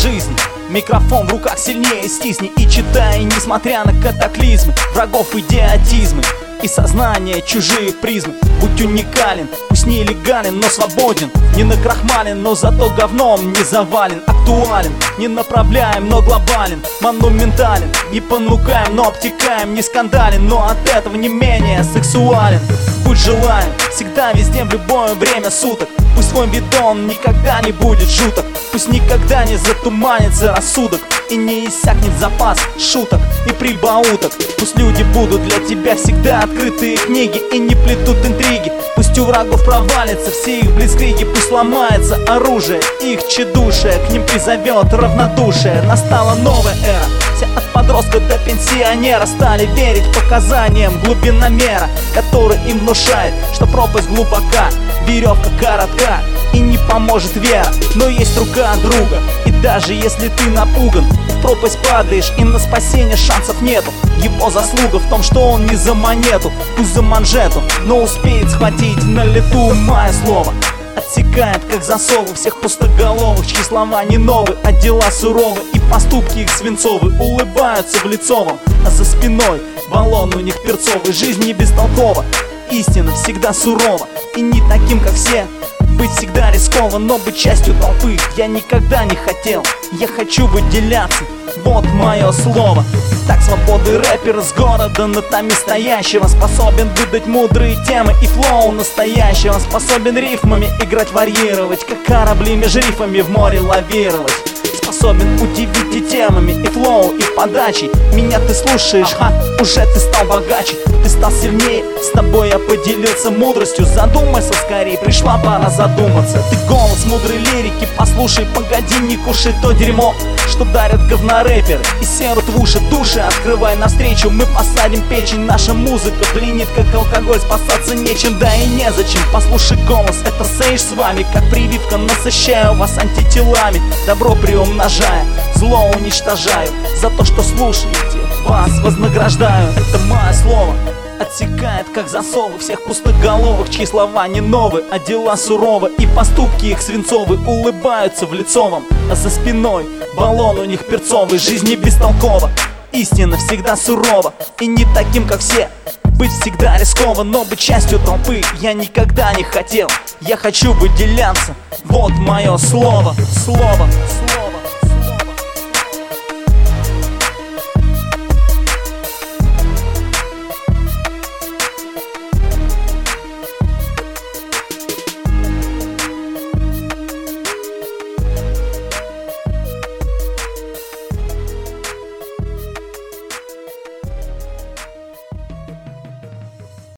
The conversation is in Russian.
жизни. Микрофон в руках сильнее стисни и читай, несмотря на катаклизмы, врагов идиотизмы и сознание чужие призмы. Будь уникален, пусть не легален, но свободен, не накрахмален, но зато говном не завален. Актуален, не направляем, но глобален, монументален, не понукаем, но обтекаем, не скандален, но от этого не менее сексуален. Будь желаем, всегда, везде, в любое время суток. Пусть свой бидон никогда не будет жуток, пусть никогда не затуманится рассудок и не иссякнет запас шуток и прибауток. Пусть люди будут для тебя всегда открытые книги и не плетут интриги. Пусть у врагов провалятся все их блицкриги, пусть ломается оружие их тщедушие, к ним призовет равнодушие. Настала новая эра, все от подростка до пенсионера стали верить показаниям глубиномера, который им внушает, что пропасть глубока, веревка коротка и не поможет вера, но есть рука друга. И даже если ты напуган, в пропасть падаешь и на спасение шансов нету. Его заслуга в том, что он не за монету, пусть за манжету, но успеет схватить на лету мое слово. Отсекает, как засовы, всех пустоголовых, чьи слова не новые, а дела суровы и поступки их свинцовы. Улыбаются в лицо вам, а за спиной баллон у них перцовый. Жизнь не бестолкова, истина всегда сурова, и не таким, как все. Быть всегда рисково, но быть частью толпы я никогда не хотел. Я хочу выделяться, вот мое слово. Так свободы рэпер с города на томе стоящего способен выдать мудрые темы и флоу настоящего. Способен рифмами играть, варьировать, как корабли между рифами в море лавировать. Способен удивить и темами, и флоу, и подачей. Меня ты слушаешь, уже ты стал богаче, ты стал сильнее, с тобой я поделился мудростью. Задумайся скорее, пришла пора задуматься. Ты голос мудрой лирики, послушай, погоди, не кушай то дерьмо, что дарят говнорэперы и серут в уши души. Открывай навстречу, мы посадим печень, наша музыка пленит, как алкоголь, спасаться нечем, да и незачем. Послушай голос, это сейш с вами, как прививка, насыщаю вас антителами. Добро приумножая, зло уничтожаю, за то, что слушаете, вас вознаграждаю. Это мое слово. Отсекает, как засовы, всех пустоголовых, чьи слова не новые, а дела суровы и поступки их свинцовые. Улыбаются в лицо вам, а за спиной баллон у них перцовый. Жизнь не бестолкова, истина всегда сурова, и не таким, как все. Быть всегда рисково, но быть частью толпы я никогда не хотел. Я хочу выделяться, вот мое слово. Слово.